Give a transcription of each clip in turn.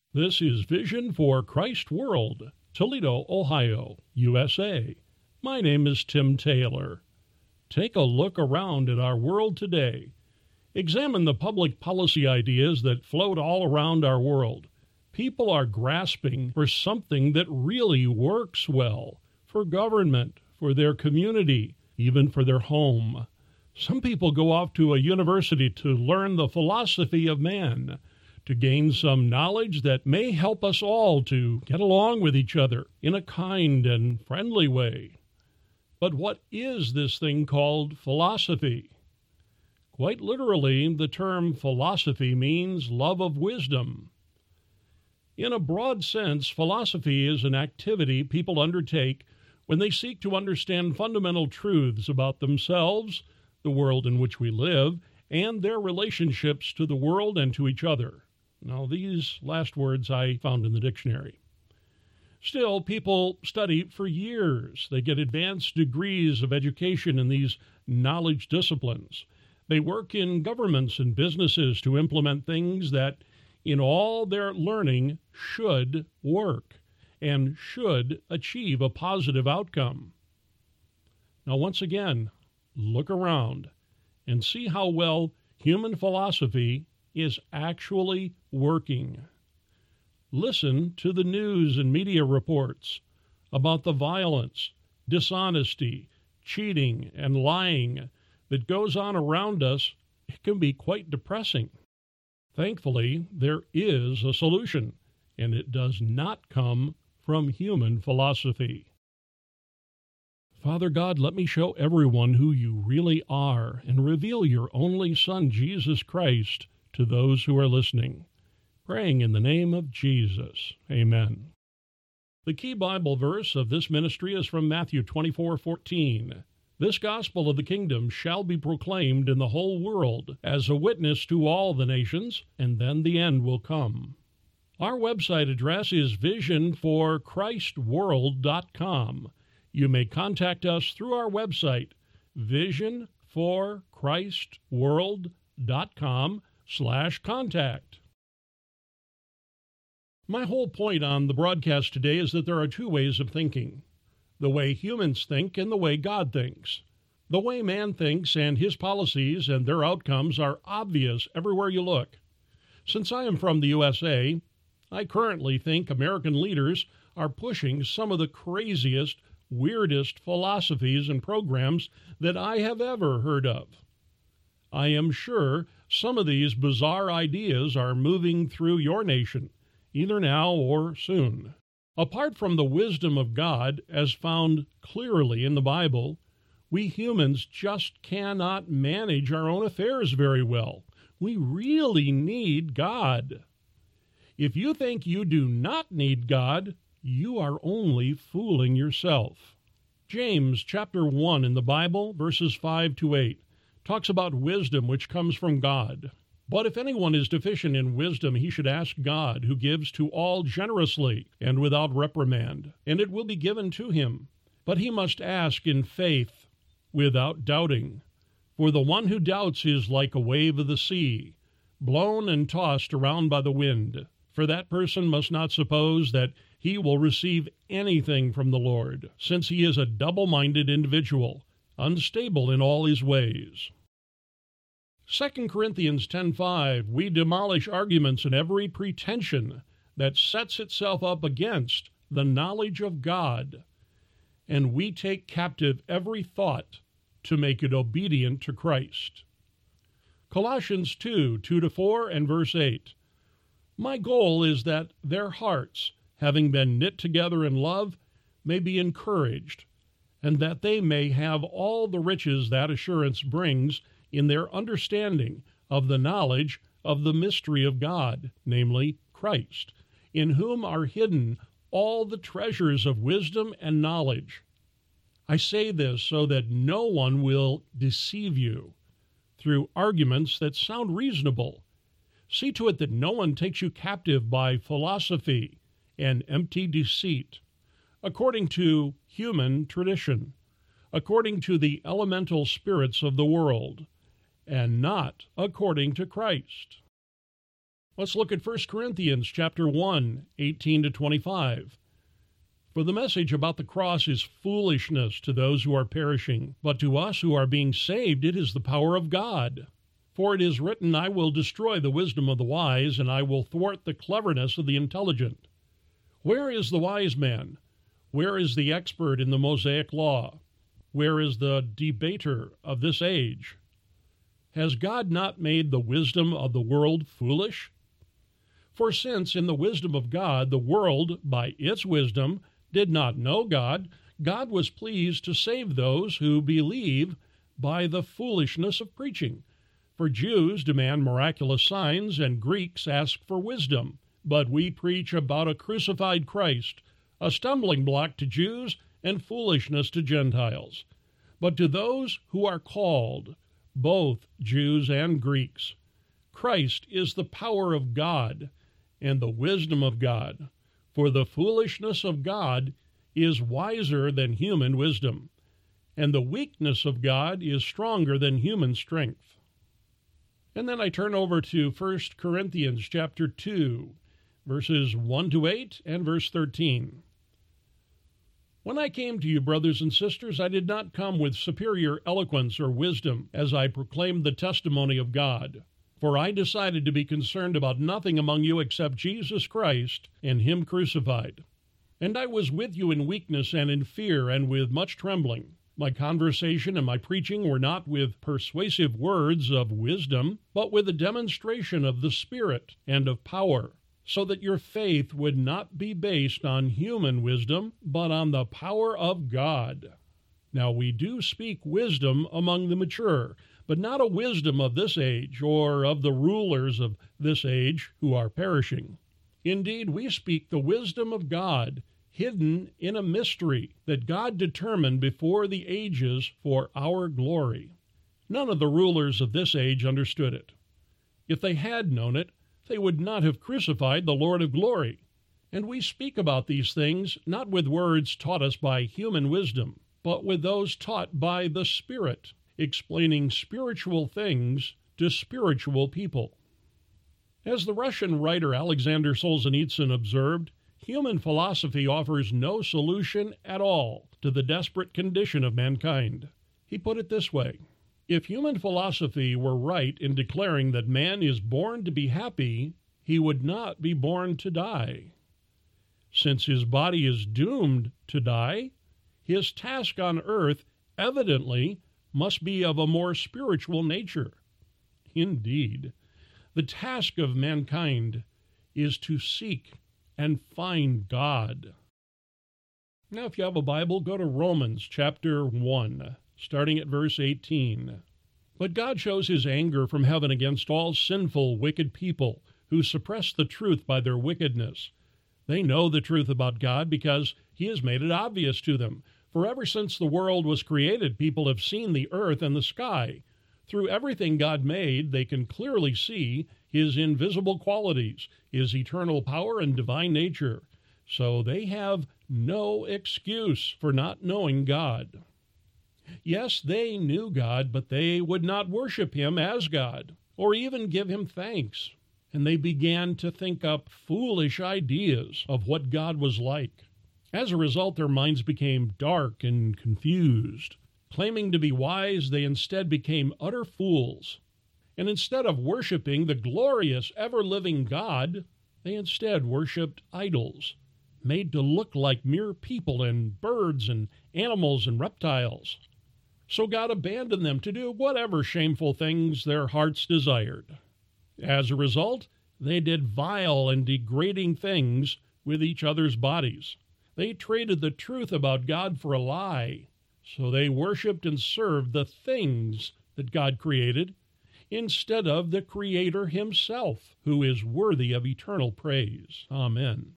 This is Vision for Christ World, Toledo, Ohio, USA. My name is Tim Taylor. Take a look around at our world today. Examine the public policy ideas that float all around our world. People are grasping for something that really works well, for government, for their community, even for their home. Some people go off to a university to learn the philosophy of man, to gain some knowledge that may help us all to get along with each other in a kind and friendly way. But what is this thing called philosophy? Quite literally, the term philosophy means love of wisdom. In a broad sense, philosophy is an activity people undertake when they seek to understand fundamental truths about themselves, the world in which we live, and their relationships to the world and to each other. Now, these last words I found in the dictionary. Still, people study for years. They get advanced degrees of education in these knowledge disciplines. They work in governments and businesses to implement things that, in all their learning, should work and should achieve a positive outcome. Now, once again, look around and see how well human philosophy is actually working. Listen to the news and media reports about the violence, dishonesty, cheating, and lying that goes on around us. It can be quite depressing. Thankfully, there is a solution, and it does not come from human philosophy. Father God, let me show everyone who you really are and reveal your only Son, Jesus Christ, to those who are listening. Praying in the name of Jesus. Amen. The key Bible verse of this ministry is from Matthew 24:14. This gospel of the kingdom shall be proclaimed in the whole world as a witness to all the nations, and then the end will come. Our website address is visionforchristworld.com. You may contact us through our website, visionforchristworld.com/contact. My whole point on the broadcast today is that there are two ways of thinking: the way humans think and the way God thinks. The way man thinks and his policies and their outcomes are obvious everywhere you look. Since I am from the USA, I currently think American leaders are pushing some of the craziest, weirdest philosophies and programs that I have ever heard of. I am sure some of these bizarre ideas are moving through your nation, either now or soon. Apart from the wisdom of God, as found clearly in the Bible, we humans just cannot manage our own affairs very well. We really need God. If you think you do not need God, you are only fooling yourself. James chapter 1 in the Bible, verses 5-8, talks about wisdom which comes from God. But if anyone is deficient in wisdom, he should ask God, who gives to all generously and without reprimand, and it will be given to him. But he must ask in faith, without doubting. For the one who doubts is like a wave of the sea, blown and tossed around by the wind. For that person must not suppose that he will receive anything from the Lord, since he is a double-minded individual, unstable in all his ways. 2 Corinthians 10:5, we demolish arguments and every pretension that sets itself up against the knowledge of God, and we take captive every thought to make it obedient to Christ. Colossians 2:2-4 and verse 8, my goal is that their hearts, having been knit together in love, may be encouraged, and that they may have all the riches that assurance brings in their understanding of the knowledge of the mystery of God, namely Christ, in whom are hidden all the treasures of wisdom and knowledge. I say this so that no one will deceive you through arguments that sound reasonable. See to it that no one takes you captive by philosophy and empty deceit, according to human tradition, according to the elemental spirits of the world, and not according to Christ. Let's look at 1 Corinthians chapter 1, 18 to 25. For the message about the cross is foolishness to those who are perishing, but to us who are being saved it is the power of God. For it is written, I will destroy the wisdom of the wise, and I will thwart the cleverness of the intelligent. Where is the wise man? Where is the expert in the Mosaic law? Where is the debater of this age? Has God not made the wisdom of the world foolish? For since in the wisdom of God the world, by its wisdom, did not know God, God was pleased to save those who believe by the foolishness of preaching. For Jews demand miraculous signs, and Greeks ask for wisdom. But we preach about a crucified Christ, a stumbling block to Jews and foolishness to Gentiles. But to those who are called, both Jews and Greeks, Christ is the power of God and the wisdom of God. For the foolishness of God is wiser than human wisdom, and the weakness of God is stronger than human strength. And then I turn over to 1 Corinthians chapter 2, verses 1 to 8 and verse 13. When I came to you, brothers and sisters, I did not come with superior eloquence or wisdom as I proclaimed the testimony of God. For I decided to be concerned about nothing among you except Jesus Christ and Him crucified. And I was with you in weakness and in fear and with much trembling. My conversation and my preaching were not with persuasive words of wisdom, but with a demonstration of the Spirit and of power, so that your faith would not be based on human wisdom, but on the power of God. Now we do speak wisdom among the mature, but not a wisdom of this age or of the rulers of this age who are perishing. Indeed, we speak the wisdom of God, hidden in a mystery that God determined before the ages for our glory. None of the rulers of this age understood it. If they had known it, they would not have crucified the Lord of glory. And we speak about these things not with words taught us by human wisdom, but with those taught by the Spirit, explaining spiritual things to spiritual people. As the Russian writer Alexander Solzhenitsyn observed, human philosophy offers no solution at all to the desperate condition of mankind. He put it this way: if human philosophy were right in declaring that man is born to be happy, he would not be born to die. Since his body is doomed to die, his task on earth evidently must be of a more spiritual nature. Indeed, the task of mankind is to seek and find God. Now, if you have a Bible, go to Romans chapter 1, starting at verse 18. But God shows His anger from heaven against all sinful, wicked people who suppress the truth by their wickedness. They know the truth about God because He has made it obvious to them. For ever since the world was created, people have seen the earth and the sky. Through everything God made, they can clearly see His invisible qualities, His eternal power and divine nature. So they have no excuse for not knowing God. Yes, they knew God, but they would not worship Him as God, or even give Him thanks. And they began to think up foolish ideas of what God was like. As a result, their minds became dark and confused. Claiming to be wise, they instead became utter fools. And instead of worshiping the glorious, ever-living God, they instead worshipped idols, made to look like mere people and birds and animals and reptiles. So God abandoned them to do whatever shameful things their hearts desired. As a result, they did vile and degrading things with each other's bodies. They traded the truth about God for a lie. So they worshiped and served the things that God created instead of the Creator Himself, who is worthy of eternal praise. Amen.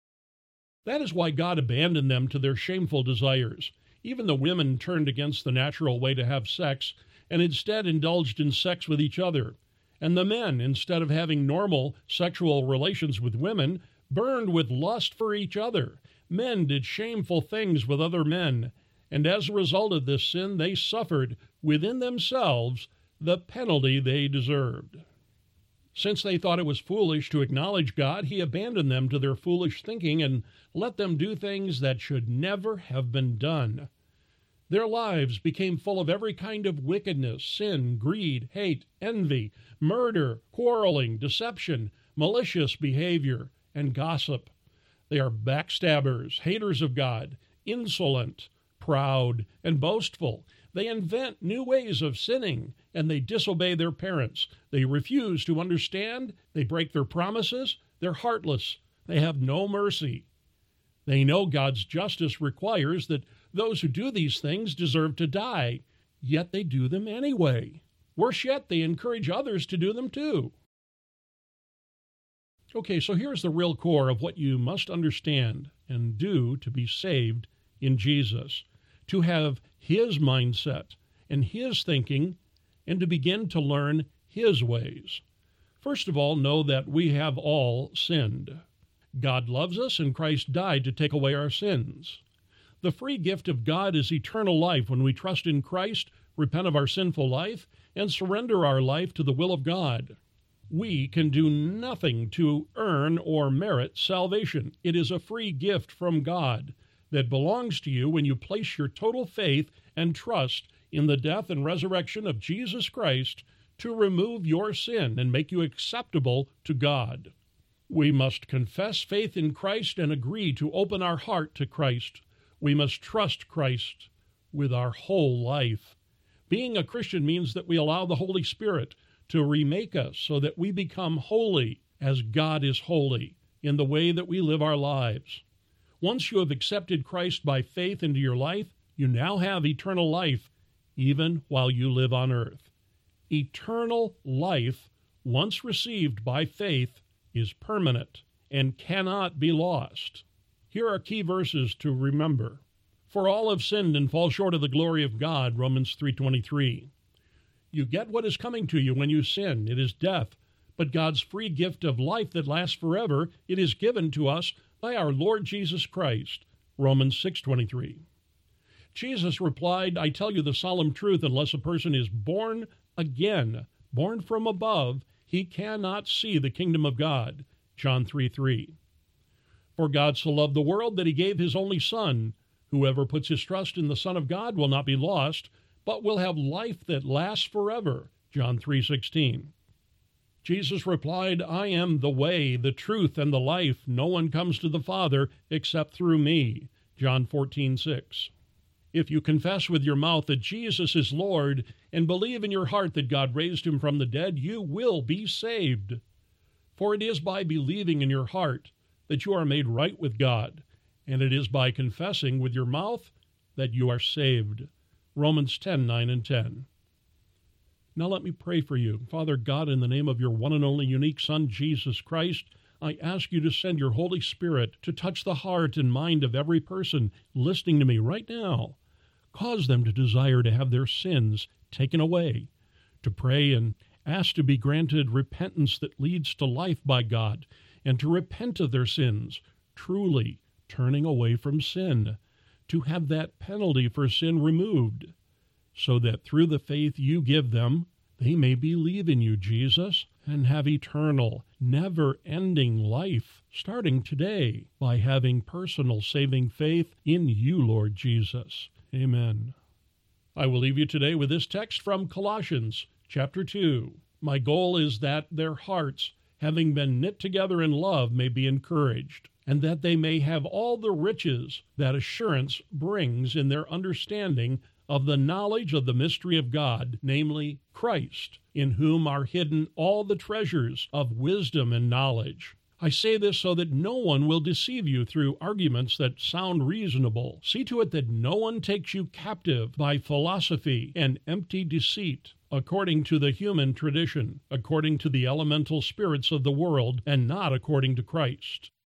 That is why God abandoned them to their shameful desires. Even the women turned against the natural way to have sex and instead indulged in sex with each other. And the men, instead of having normal sexual relations with women, burned with lust for each other. Men did shameful things with other men, and as a result of this sin, they suffered within themselves the penalty they deserved. Since they thought it was foolish to acknowledge God, he abandoned them to their foolish thinking and let them do things that should never have been done. Their lives became full of every kind of wickedness, sin, greed, hate, envy, murder, quarreling, deception, malicious behavior, and gossip. They are backstabbers, haters of God, insolent, proud, and boastful. They invent new ways of sinning, and they disobey their parents. They refuse to understand. They break their promises. They're heartless. They have no mercy. They know God's justice requires that those who do these things deserve to die, yet they do them anyway. Worse yet, they encourage others to do them too. Okay, so here's the real core of what you must understand and do to be saved in Jesus, to have His mindset and His thinking, and to begin to learn His ways. First of all, know that we have all sinned. God loves us, and Christ died to take away our sins. The free gift of God is eternal life when we trust in Christ, repent of our sinful life, and surrender our life to the will of God. We can do nothing to earn or merit salvation. It is a free gift from God that belongs to you when you place your total faith and trust in the death and resurrection of Jesus Christ to remove your sin and make you acceptable to God. We must confess faith in Christ and agree to open our heart to Christ. We must trust Christ with our whole life. Being a Christian means that we allow the Holy Spirit to remake us so that we become holy as God is holy in the way that we live our lives. Once you have accepted Christ by faith into your life, you now have eternal life even while you live on earth. Eternal life, once received by faith, is permanent and cannot be lost. Here are key verses to remember. For all have sinned and fall short of the glory of God, Romans 3:23. You get what is coming to you when you sin. It is death. But God's free gift of life that lasts forever, it is given to us by our Lord Jesus Christ, Romans 6:23. Jesus replied, I tell you the solemn truth, unless a person is born again, born from above, he cannot see the kingdom of God, John 3:3. For God so loved the world that he gave his only Son. Whoever puts his trust in the Son of God will not be lost, but will have life that lasts forever, John 3:16. Jesus replied, I am the way, the truth, and the life. No one comes to the Father except through me, John 14:6. If you confess with your mouth that Jesus is Lord and believe in your heart that God raised him from the dead, you will be saved. For it is by believing in your heart that you are made right with God, and it is by confessing with your mouth that you are saved. Romans 10:9 and 10. Now let me pray for you. Father God, in the name of your one and only unique Son, Jesus Christ, I ask you to send your Holy Spirit to touch the heart and mind of every person listening to me right now. Cause them to desire to have their sins taken away, to pray and ask to be granted repentance that leads to life by God, and to repent of their sins, truly turning away from sin, to have that penalty for sin removed, so that through the faith you give them, they may believe in you, Jesus, and have eternal, never-ending life, starting today, by having personal saving faith in you, Lord Jesus. Amen. I will leave you today with this text from Colossians, chapter 2. My goal is that their hearts, having been knit together in love, may be encouraged, and that they may have all the riches that assurance brings in their understanding of the knowledge of the mystery of God, namely Christ, in whom are hidden all the treasures of wisdom and knowledge. I say this so that no one will deceive you through arguments that sound reasonable. See to it that no one takes you captive by philosophy and empty deceit, according to the human tradition, according to the elemental spirits of the world, and not according to Christ.